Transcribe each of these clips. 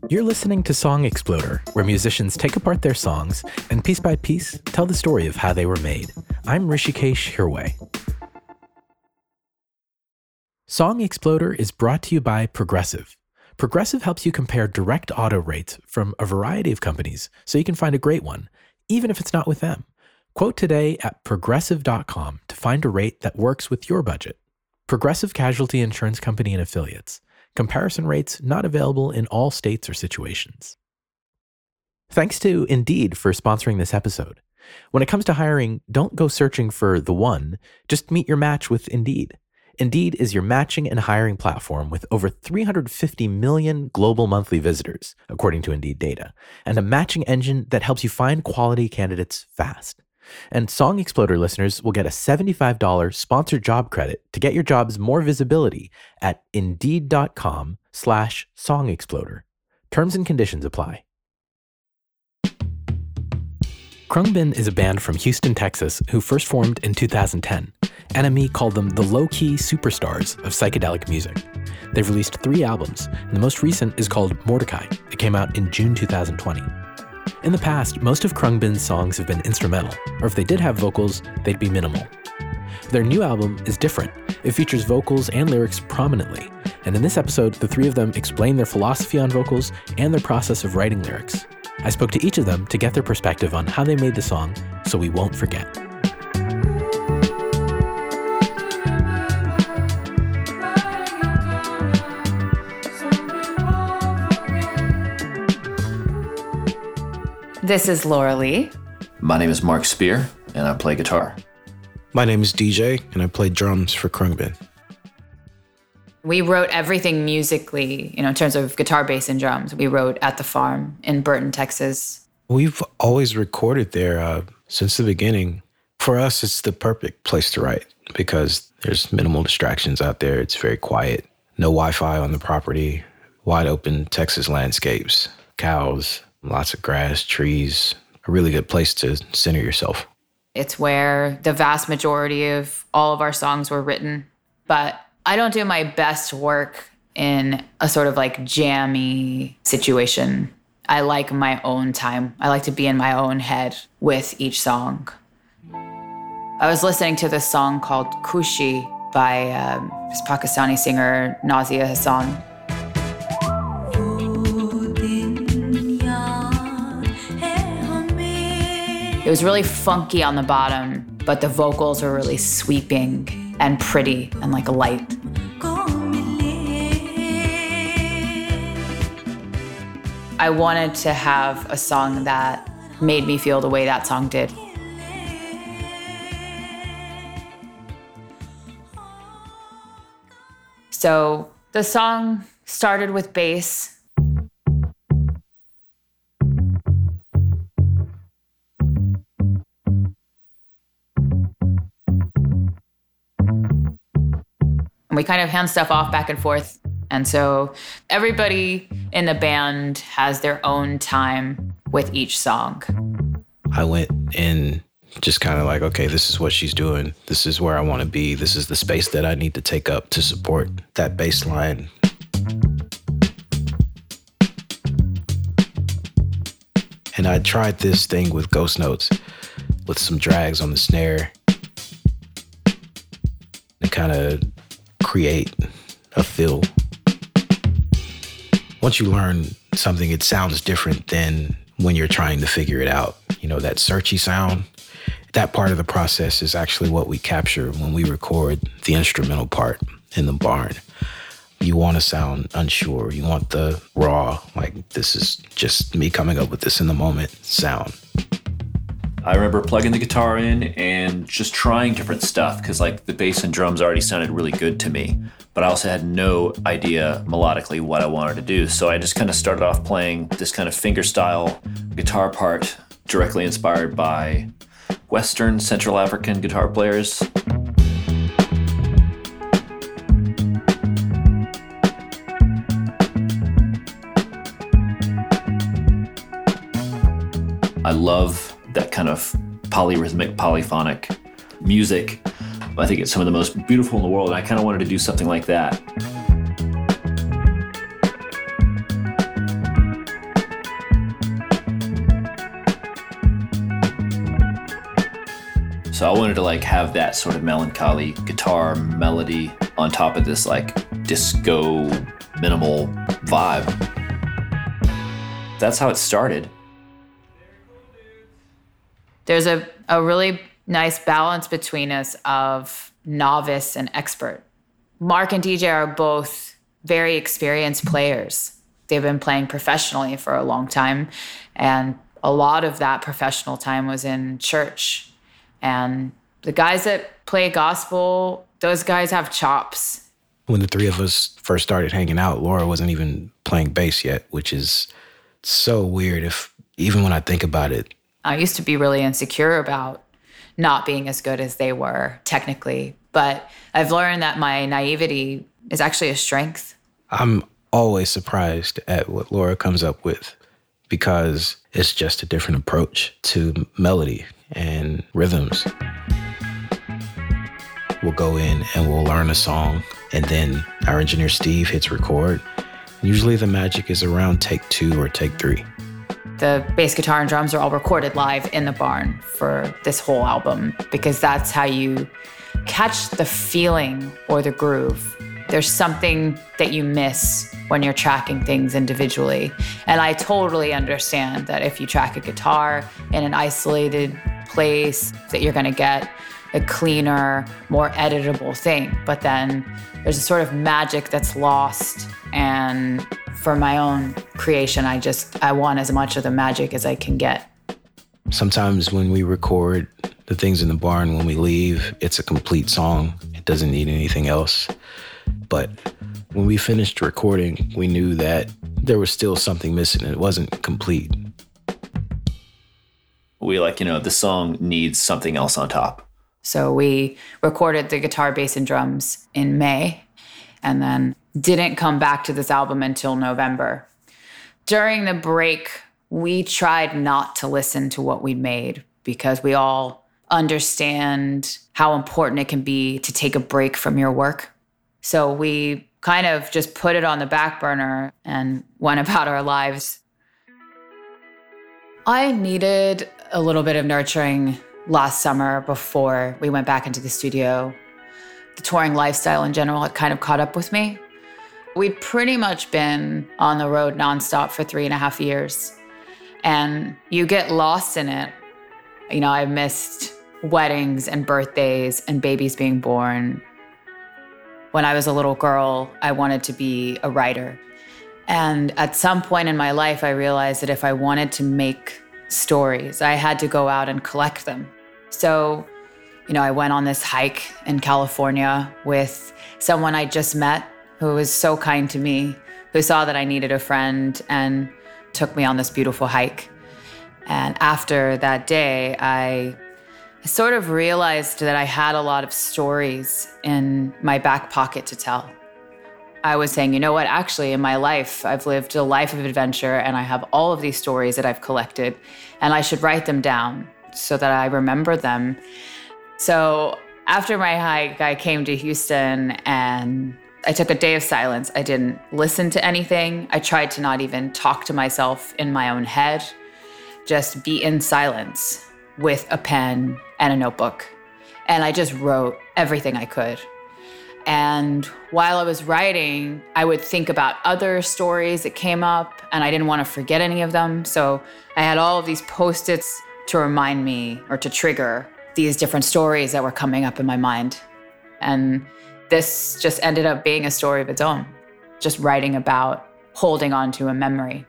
You're listening to Song Exploder, where musicians take apart their songs and piece by piece tell the story of how they were made. I'm Rishikesh Hirway. Song Exploder is brought to you by Progressive. Progressive helps you compare direct auto rates from a variety of companies so you can find a great one, even if it's not with them. Quote today at progressive.com to find a rate that works with your budget. Progressive Casualty Insurance Company and Affiliates. Comparison rates not available in all states or situations. Thanks to Indeed for sponsoring this episode. When it comes to hiring, don't go searching for the one, just meet your match with Indeed. Indeed is your matching and hiring platform with over 350 million global monthly visitors, according to Indeed data, and a matching engine that helps you find quality candidates fast. And Song Exploder listeners will get a $75 sponsored job credit to get your jobs more visibility at Indeed.com/SongExploder. Terms and conditions apply. Khruangbin is a band from Houston, Texas, who first formed in 2010. NME called them the low-key superstars of psychedelic music. They've released 3 albums, and the most recent is called Mordecai. It came out in June 2020. In the past, most of Khruangbin's songs have been instrumental, or if they did have vocals, they'd be minimal. Their new album is different. It features vocals and lyrics prominently, and in this episode, the 3 of them explain their philosophy on vocals and their process of writing lyrics. I spoke to each of them to get their perspective on how they made the song So We Won't Forget. This is Laura Lee. My name is Mark Spear, and I play guitar. My name is DJ, and I play drums for Khruangbin. We wrote everything musically, in terms of guitar, bass, and drums. We wrote at the farm in Burton, Texas. We've always recorded there since the beginning. For us, it's the perfect place to write because there's minimal distractions out there. It's very quiet. No Wi-Fi on the property. Wide open Texas landscapes, cows, lots of grass, trees, a really good place to center yourself. It's where the vast majority of all of our songs were written. But I don't do my best work in a sort of like jammy situation. I like my own time. I like to be in my own head with each song. I was listening to this song called Kushi by this Pakistani singer, Nazia Hassan. It was really funky on the bottom, but the vocals were really sweeping and pretty and like light. I wanted to have a song that made me feel the way that song did. So the song started with bass. We kind of hand stuff off back and forth. And so everybody in the band has their own time with each song. I went in just kind of like, okay, this is what she's doing. This is where I want to be. This is the space that I need to take up to support that bass line. And I tried this thing with ghost notes with some drags on the snare to kind of create a feel. Once you learn something, it sounds different than when you're trying to figure it out. That searchy sound, that part of the process is actually what we capture when we record the instrumental part in the barn. You want to sound unsure. You want the raw, like this is just me coming up with this in the moment sound. I remember plugging the guitar in and just trying different stuff because like the bass and drums already sounded really good to me, but I also had no idea melodically what I wanted to do. So I just kind of started off playing this kind of fingerstyle guitar part directly inspired by Western Central African guitar players. I love that kind of polyrhythmic, polyphonic music. I think it's some of the most beautiful in the world, and I kind of wanted to do something like that. So I wanted to like have that sort of melancholy guitar melody on top of this like disco minimal vibe. That's how it started. There's a really nice balance between us of novice and expert. Mark and DJ are both very experienced players. They've been playing professionally for a long time, and a lot of that professional time was in church. And the guys that play gospel, those guys have chops. When the three of us first started hanging out, Laura wasn't even playing bass yet, which is so weird even when I think about it. I used to be really insecure about not being as good as they were technically, but I've learned that my naivety is actually a strength. I'm always surprised at what Laura comes up with because it's just a different approach to melody and rhythms. We'll go in and we'll learn a song, and then our engineer Steve hits record. Usually the magic is around take 2 or take 3. The bass guitar and drums are all recorded live in the barn for this whole album because that's how you catch the feeling or the groove. There's something that you miss when you're tracking things individually. And I totally understand that if you track a guitar in an isolated place, that you're gonna get a cleaner, more editable thing. But then there's a sort of magic that's lost. And for my own creation, I want as much of the magic as I can get. Sometimes when we record the things in the barn, when we leave, it's a complete song. It doesn't need anything else. But when we finished recording, we knew that there was still something missing and it wasn't complete. We the song needs something else on top. So we recorded the guitar, bass, and drums in May and then didn't come back to this album until November. During the break, we tried not to listen to what we'd made because we all understand how important it can be to take a break from your work. So we kind of just put it on the back burner and went about our lives. I needed a little bit of nurturing last summer before we went back into the studio. The touring lifestyle in general had kind of caught up with me. We'd pretty much been on the road nonstop for 3.5 years. And you get lost in it. I missed weddings and birthdays and babies being born. When I was a little girl, I wanted to be a writer. And at some point in my life, I realized that if I wanted to make stories, I had to go out and collect them. So, I went on this hike in California with someone I just met who was so kind to me, who saw that I needed a friend and took me on this beautiful hike. And after that day, I sort of realized that I had a lot of stories in my back pocket to tell. I was saying, you know what, actually in my life, I've lived a life of adventure and I have all of these stories that I've collected and I should write them down so that I remember them. So after my hike, I came to Houston and I took a day of silence. I didn't listen to anything. I tried to not even talk to myself in my own head, just be in silence with a pen and a notebook. And I just wrote everything I could. And while I was writing, I would think about other stories that came up and I didn't want to forget any of them. So I had all of these Post-its to remind me or to trigger these different stories that were coming up in my mind. And this just ended up being a story of its own, just writing about holding on to a memory.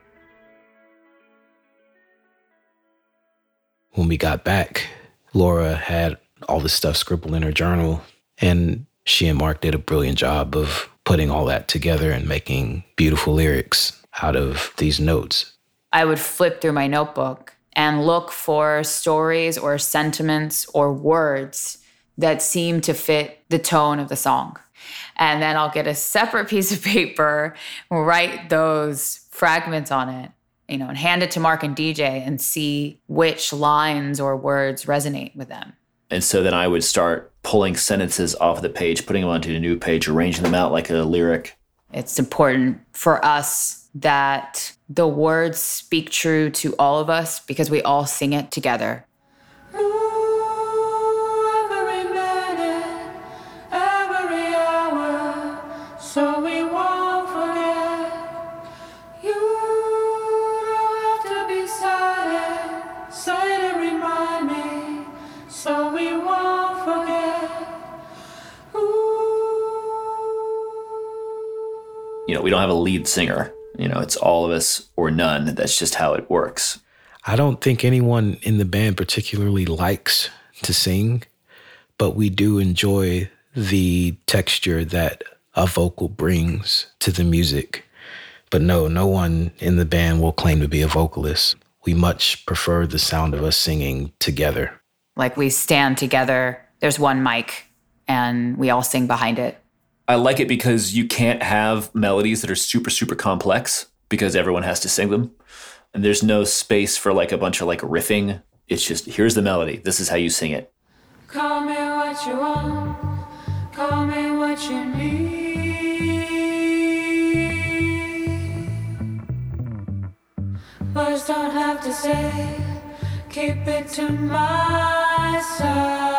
When we got back, Laura had all this stuff scribbled in her journal, and she and Mark did a brilliant job of putting all that together and making beautiful lyrics out of these notes. I would flip through my notebook and look for stories or sentiments or words that seem to fit the tone of the song. And then I'll get a separate piece of paper, write those fragments on it, and hand it to Mark and DJ and see which lines or words resonate with them. And so then I would start pulling sentences off the page, putting them onto a new page, arranging them out like a lyric. It's important for us that the words speak true to all of us because we all sing it together. we don't have a lead singer. It's all of us or none. That's just how it works. I don't think anyone in the band particularly likes to sing, but we do enjoy the texture that a vocal brings to the music. But no one in the band will claim to be a vocalist. We much prefer the sound of us singing together. Like we stand together, there's one mic, and we all sing behind it. I like it because you can't have melodies that are super, super complex because everyone has to sing them. And there's no space for like a bunch of like riffing. It's just, here's the melody. This is how you sing it. Call me what you want. Call me what you need. Words don't have to say. Keep it to myself.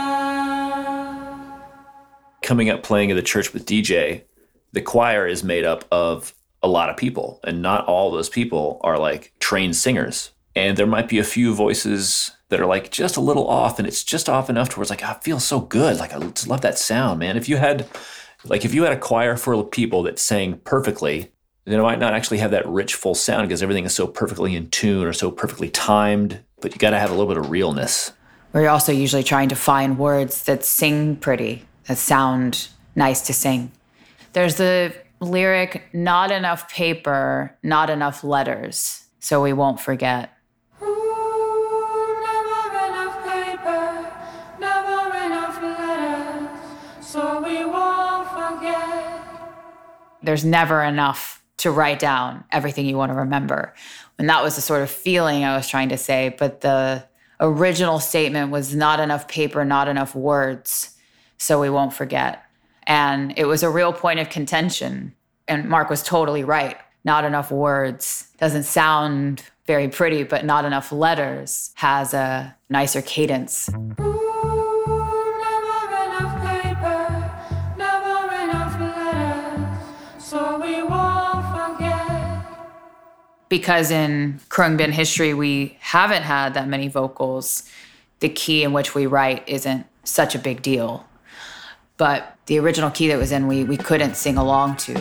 Coming up playing at the church with DJ, the choir is made up of a lot of people, and not all those people are like trained singers. And there might be a few voices that are like just a little off, and it's just off enough to where it's like, I feel so good. Like, I just love that sound, man. If you had a choir full of people that sang perfectly, then it might not actually have that rich, full sound because everything is so perfectly in tune or so perfectly timed, but you got to have a little bit of realness. We're also usually trying to find words that sing pretty, that sound nice to sing. There's the lyric, not enough paper, not enough letters, so we won't forget. Ooh, never enough paper, never enough letters, so we won't forget. There's never enough to write down everything you want to remember. And that was the sort of feeling I was trying to say, but the original statement was not enough paper, not enough words, so we won't forget. And it was a real point of contention. And Mark was totally right. Not enough words doesn't sound very pretty, but not enough letters has a nicer cadence. Ooh, never enough paper, never enough letters, so we won't forget. Because in Khruangbin history, we haven't had that many vocals. The key in which we write isn't such a big deal. But the original key that was in, we couldn't sing along to.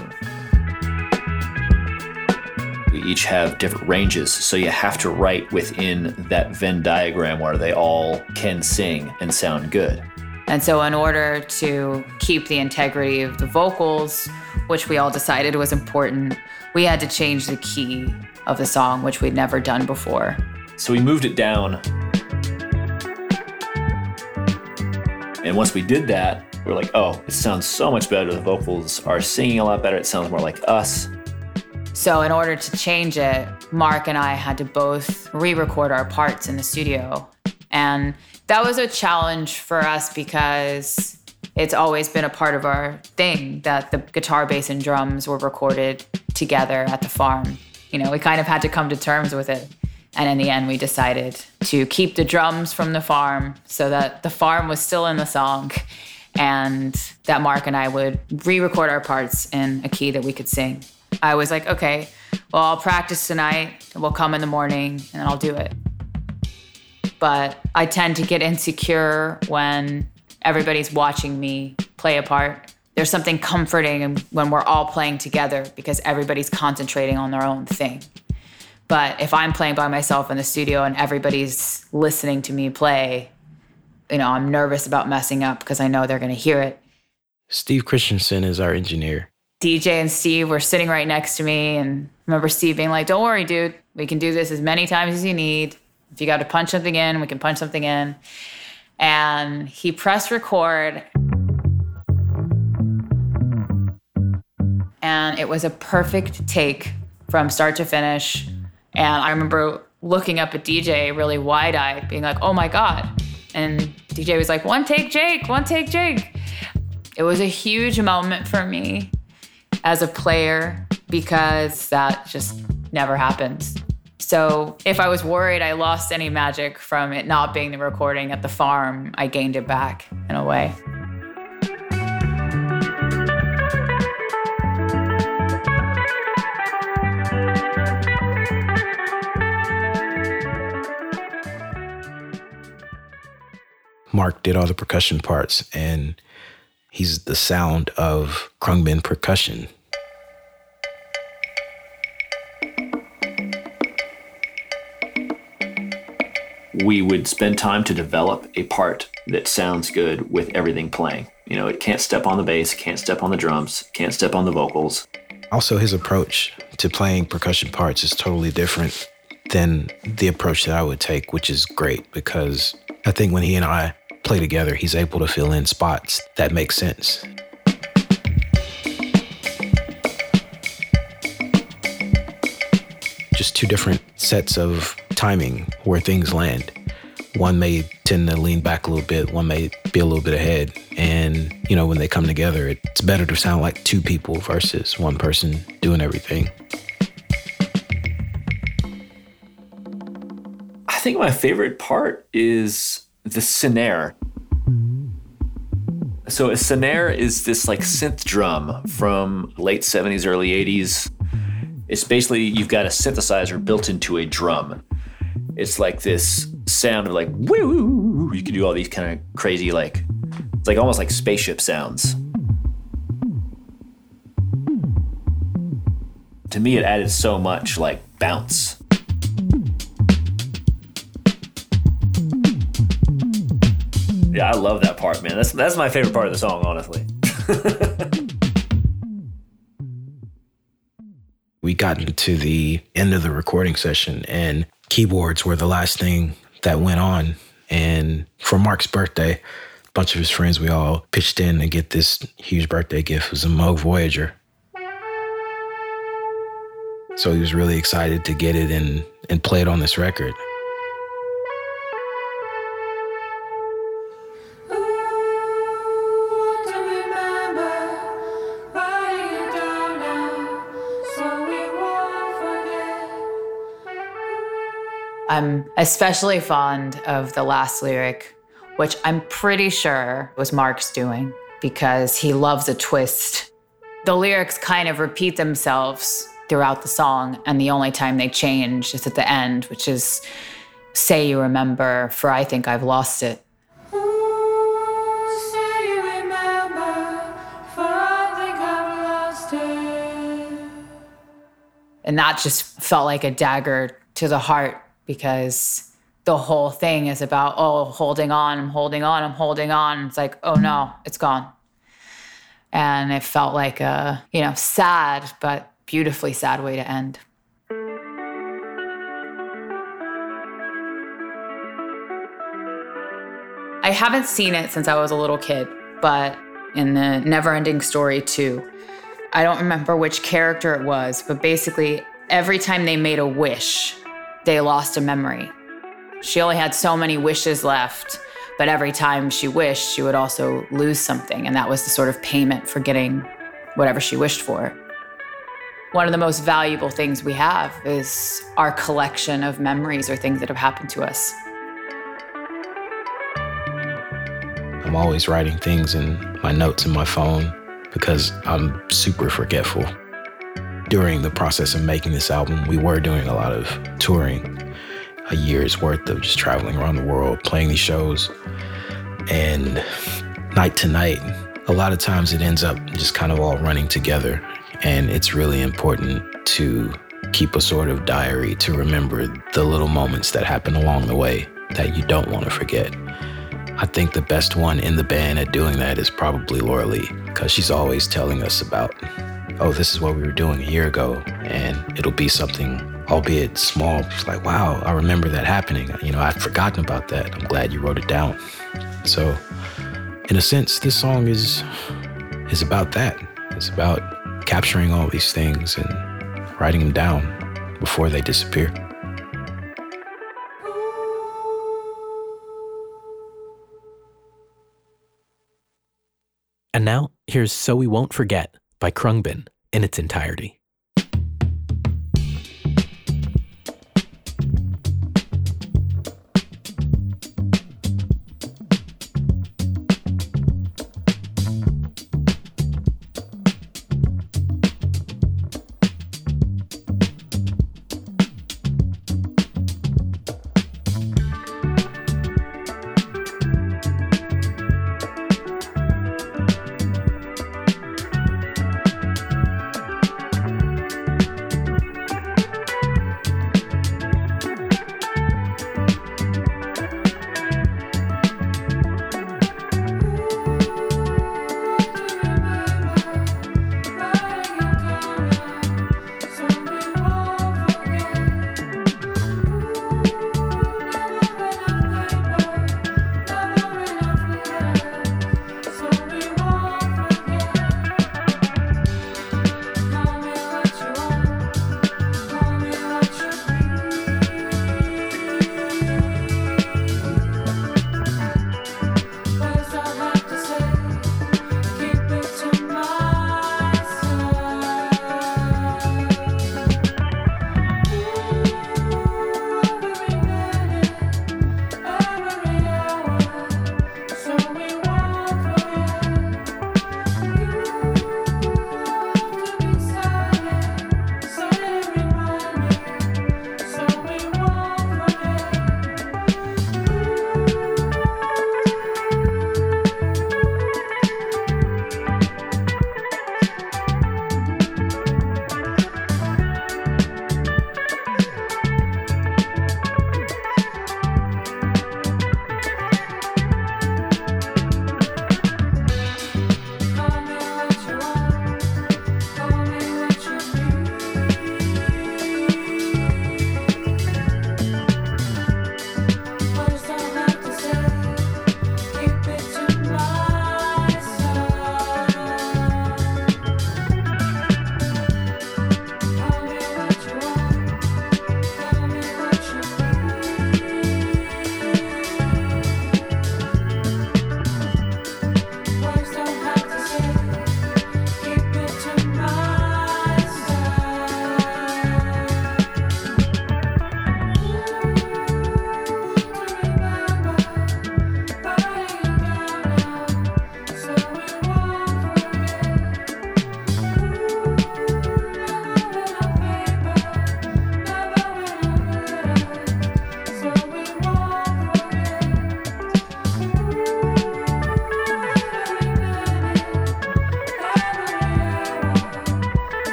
We each have different ranges, so you have to write within that Venn diagram where they all can sing and sound good. And so in order to keep the integrity of the vocals, which we all decided was important, we had to change the key of the song, which we'd never done before. So we moved it down. And once we did that, we were like, oh, it sounds so much better. The vocals are singing a lot better. It sounds more like us. So in order to change it, Mark and I had to both re-record our parts in the studio. And that was a challenge for us because it's always been a part of our thing that the guitar, bass, and drums were recorded together at the farm. We kind of had to come to terms with it. And in the end, we decided to keep the drums from the farm so that the farm was still in the song and that Mark and I would re-record our parts in a key that we could sing. I was like, okay, well, I'll practice tonight, and we'll come in the morning, and then I'll do it. But I tend to get insecure when everybody's watching me play a part. There's something comforting when we're all playing together because everybody's concentrating on their own thing. But if I'm playing by myself in the studio and everybody's listening to me play, I'm nervous about messing up because I know they're going to hear it. Steve Christensen is our engineer. DJ and Steve were sitting right next to me, and I remember Steve being like, don't worry, dude. We can do this as many times as you need. If you got to punch something in, we can punch something in. And he pressed record. And it was a perfect take from start to finish. And I remember looking up at DJ really wide-eyed, being like, oh my God. And DJ was like, one take, Jake, one take, Jake. It was a huge moment for me as a player because that just never happens. So if I was worried I lost any magic from it not being the recording at the farm, I gained it back in a way. Mark did all the percussion parts, and he's the sound of Khruangbin percussion. we would spend time to develop a part that sounds good with everything playing. You know, it can't step on the bass, can't step on the drums, can't step on the vocals. Also, his approach to playing percussion parts is totally different than the approach that I would take, which is great because I think when he and I play together, he's able to fill in spots that make sense. Just two different sets of timing where things land. One may tend to lean back a little bit, one may be a little bit ahead. And, you know, when they come together, it's better to sound like two people versus one person doing everything. I think my favorite part is the snare. So a snare is this like synth drum from late 70s, early 80s. It's basically, you've got a synthesizer built into a drum. It's like this sound of like, woo, you can do all these kind of crazy, like, it's like almost like spaceship sounds. To me, it added so much like bounce. Yeah, I love that part, man. That's my favorite part of the song, honestly. We got into the end of the recording session and keyboards were the last thing that went on. And for Mark's birthday, a bunch of his friends, we all pitched in to get this huge birthday gift. It was a Moog Voyager. So he was really excited to get it and play it on this record. I'm especially fond of the last lyric, which I'm pretty sure was Mark's doing because he loves a twist. The lyrics kind of repeat themselves throughout the song, and the only time they change is at the end, which is, say you remember, for I think I've lost it. Ooh, say you remember, for I think I've lost it. And that just felt like a dagger to the heart, because the whole thing is about, oh, holding on, I'm holding on, I'm holding on. It's like, oh no, it's gone. And it felt like a, sad, but beautifully sad way to end. I haven't seen it since I was a little kid, but in the Neverending Story 2, I don't remember which character it was, but basically every time they made a wish, they lost a memory. She only had so many wishes left, but every time she wished, she would also lose something, and that was the sort of payment for getting whatever she wished for. One of the most valuable things we have is our collection of memories or things that have happened to us. I'm always writing things in my notes in my phone because I'm super forgetful. During the process of making this album, we were doing a lot of touring, a year's worth of just traveling around the world, playing these shows. And night to night, a lot of times it ends up just kind of all running together. And it's really important to keep a sort of diary to remember the little moments that happen along the way that you don't want to forget. I think the best one in the band at doing that is probably Laura Lee, because she's always telling us about, oh, this is what we were doing a year ago, and it'll be something, albeit small. She's like, wow, I remember that happening. I'd forgotten about that. I'm glad you wrote it down. So, in a sense, this song is about that. It's about capturing all these things and writing them down before they disappear. And now, here's So We Won't Forget by Khruangbin in its entirety.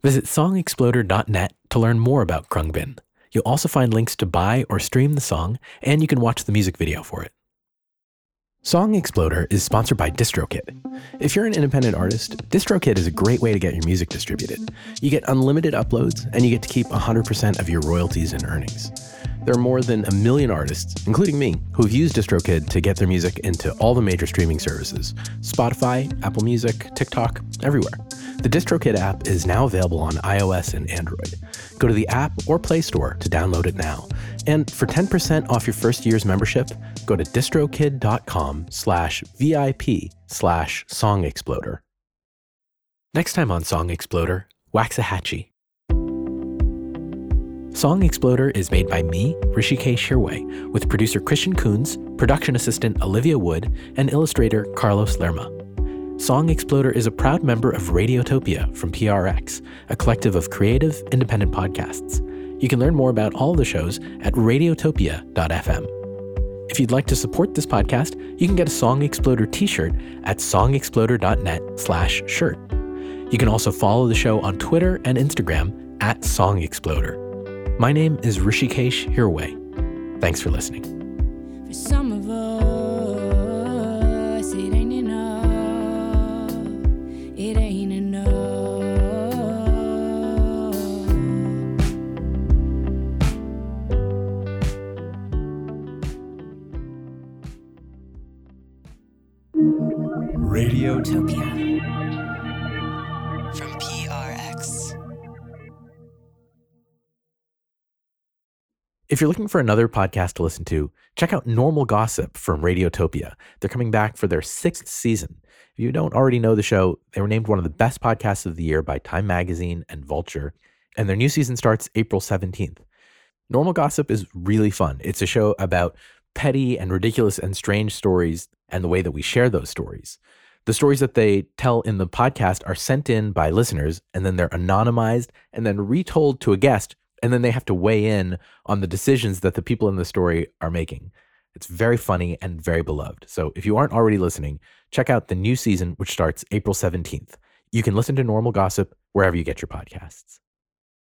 Visit songexploder.net to learn more about Krungbin. You'll also find links to buy or stream the song, and you can watch the music video for it. Song Exploder is sponsored by DistroKid. If you're an independent artist, DistroKid is a great way to get your music distributed. You get unlimited uploads, and you get to keep 100% of your royalties and earnings. There are more than 1 million artists, including me, who've used DistroKid to get their music into all the major streaming services: Spotify, Apple Music, TikTok, everywhere. The DistroKid app is now available on iOS and Android. Go to the app or Play Store to download it now. And for 10% off your first year's membership, go to distrokid.com/VIP/songexploder. Next time on Song Exploder, Waxahachie. Song Exploder is made by me, Hrishikesh Hirway, with producer Christian Coons, production assistant Olivia Wood, and illustrator Carlos Lerma. Song Exploder is a proud member of Radiotopia from PRX, a collective of creative, independent podcasts. You can learn more about all the shows at radiotopia.fm. If you'd like to support this podcast, you can get a Song Exploder t-shirt at songexploder.net/shirt. You can also follow the show on Twitter and Instagram at Song Exploder. My name is Hrishikesh Hirway. Thanks for listening. For some of us, it ain't enough. It ain't enough. Radiotopia from PRX. If you're looking for another podcast to listen to, check out Normal Gossip from Radiotopia. They're coming back for their 6th season. If you don't already know the show, they were named one of the best podcasts of the year by Time Magazine and Vulture, and their new season starts April 17th. Normal Gossip is really fun. It's a show about petty and ridiculous and strange stories and the way that we share those stories. The stories that they tell in the podcast are sent in by listeners, and then they're anonymized and then retold to a guest, and then they have to weigh in on the decisions that the people in the story are making. It's very funny and very beloved. So if you aren't already listening, check out the new season, which starts April 17th. You can listen to Normal Gossip wherever you get your podcasts.